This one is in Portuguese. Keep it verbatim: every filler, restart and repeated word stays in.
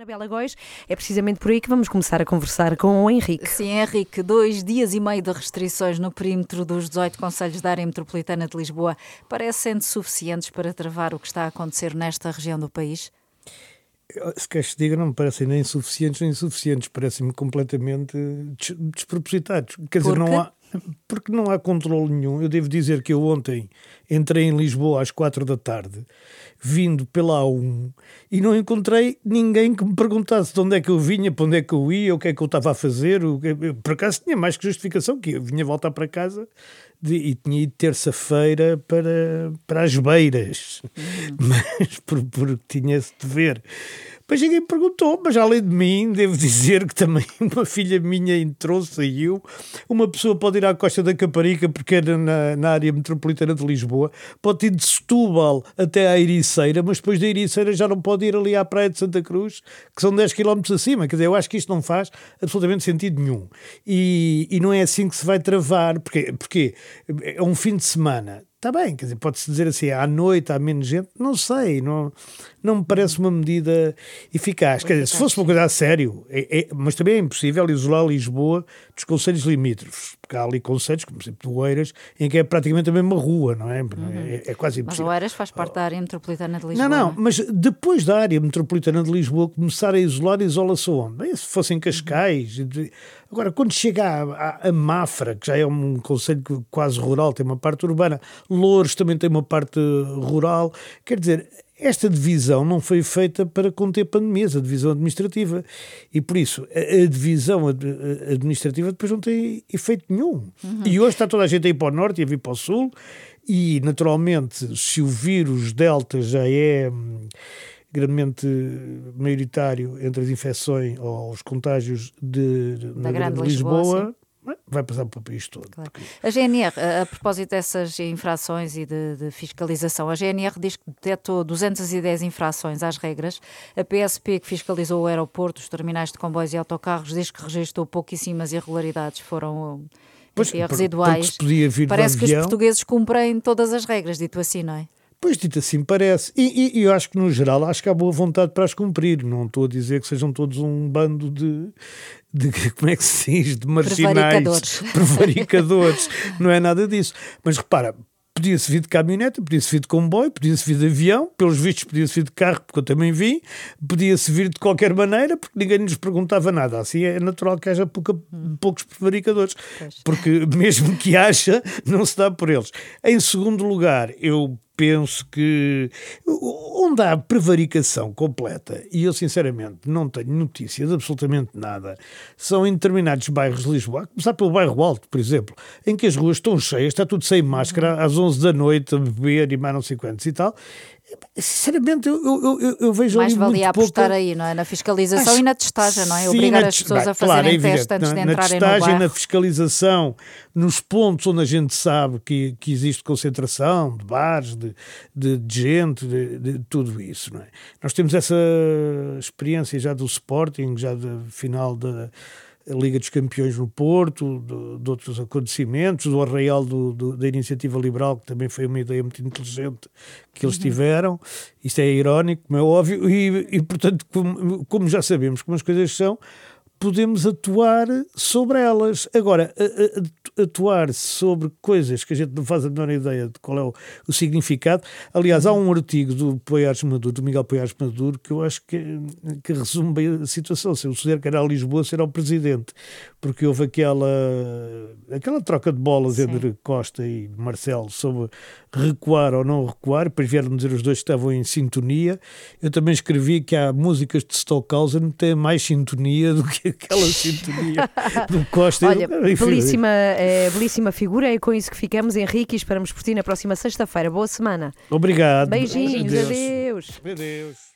Anabela Góis, é precisamente por aí que vamos começar a conversar com o Henrique. Sim, Henrique, dois dias e meio de restrições no perímetro dos dezoito concelhos da área metropolitana de Lisboa parecem suficientes para travar o que está a acontecer nesta região do país? Se queres que diga, não me parecem nem suficientes nem insuficientes, parecem-me completamente despropositados. Quer dizer, não há, porque não há controle nenhum. Eu devo dizer que eu ontem entrei em Lisboa às quatro da tarde, vindo pela A um, e não encontrei ninguém que me perguntasse de onde é que eu vinha, para onde é que eu ia, o que é que eu estava a fazer. O que... Por acaso tinha mais que justificação, que eu vinha voltar para casa de... e tinha ido terça-feira para, para as Beiras, uhum. mas por, por tinha esse dever. Mas ninguém me perguntou, mas além de mim, devo dizer que também uma filha minha entrou, saiu. Uma pessoa pode ir à Costa da Caparica, porque era na, na área metropolitana de Lisboa, pode ir de Setúbal até à Ericeira, mas depois da Ericeira já não pode ir ali à Praia de Santa Cruz, que são dez quilómetros acima. Quer dizer, eu acho que isto não faz absolutamente sentido nenhum. E, e não é assim que se vai travar, porque, porque é um fim de semana. Está bem, quer dizer, pode-se dizer assim, à noite há menos gente, não sei, não, não me parece uma medida eficaz. Quer dizer, se fosse uma coisa a sério, é, é, mas também é impossível isolar Lisboa dos concelhos limítrofes, porque há ali concelhos, como por exemplo do Oeiras, em que é praticamente a mesma rua, não é? Uhum. É, é quase impossível. Mas o Oeiras faz parte da área metropolitana de Lisboa. Não, não, mas depois da área metropolitana de Lisboa começar a isolar, isola-se onde? Bem, se fossem Cascais. Uhum. Agora, quando chega a, a, a Mafra, que já é um concelho quase rural, tem uma parte urbana, Loures também tem uma parte rural, quer dizer, esta divisão não foi feita para conter pandemias, a divisão administrativa, e por isso a, a divisão ad, a administrativa depois não tem efeito nenhum. Uhum. E hoje está toda a gente a ir para o norte e a vir para o sul, e naturalmente se o vírus Delta já é grandemente maioritário entre as infecções ou os contágios de, de, da na Grande Lisboa, Lisboa vai passar para o país todo. Claro. Porque... A G N R, a, a propósito dessas infrações e de, de fiscalização, a G N R diz que detectou duzentas e dez infrações às regras. A P S P, que fiscalizou o aeroporto, os terminais de comboios e autocarros, diz que registrou pouquíssimas irregularidades, foram pois, enfim, residuais. Parece que os portugueses cumprem todas as regras, dito assim, não é? Pois, dito assim, parece. E, e, e eu acho que, no geral, acho que há boa vontade para as cumprir. Não estou a dizer que sejam todos um bando de, de como é que se diz, de marginais. Prevaricadores. Prevaricadores. Não é nada disso. Mas, repara, podia-se vir de caminhoneta, podia-se vir de comboio, podia-se vir de avião, pelos vistos podia-se vir de carro, porque eu também vim, podia-se vir de qualquer maneira, porque ninguém nos perguntava nada. Assim é natural que haja pouca, poucos prevaricadores, pois. Porque mesmo que haja, não se dá por eles. Em segundo lugar, eu penso que onde há prevaricação completa, e eu sinceramente não tenho notícias de absolutamente nada, são em determinados bairros de Lisboa, a começar pelo bairro Alto, por exemplo, em que as ruas estão cheias, está tudo sem máscara, às onze da noite a beber e mais não sei quantos e tal. Sinceramente, eu, eu, eu, eu vejo mais ali muito valia apostar pouca... aí, não é? Na fiscalização Acho... e na testagem, não é? Sim, Obrigar na... as pessoas bah, a fazerem claro, é testes antes na, de na entrarem testagem, no bairro. Na fiscalização, nos pontos onde a gente sabe que, que existe concentração de bares, de, de, de gente, de, de tudo isso, não é? Nós temos essa experiência já do Sporting, já do final da a Liga dos Campeões no Porto, de, de outros acontecimentos, do arraial do, do, da Iniciativa Liberal, que também foi uma ideia muito inteligente que eles uhum. tiveram. Isto é irónico, como é óbvio, e, e portanto, como, como já sabemos como as coisas são, podemos atuar sobre elas. Agora, a, a, atuar sobre coisas que a gente não faz a menor ideia de qual é o, o significado. Aliás, há um artigo do Poiares Maduro, do Miguel Poiares Maduro, que eu acho que, que resume bem a situação. Se eu souber que era a Lisboa, será o presidente. Porque houve aquela, aquela troca de bolas Sim. entre Costa e Marcelo sobre recuar ou não recuar. Depois vieram dizer os dois que estavam em sintonia. Eu também escrevi que há músicas de Stockhausen que têm mais sintonia do que aquela sintonia do Costa. Olha, belíssima, é, belíssima figura, é com isso que ficamos, Henrique, e esperamos por ti na próxima sexta-feira. Boa semana. Obrigado. Beijinhos, adeus. Adeus.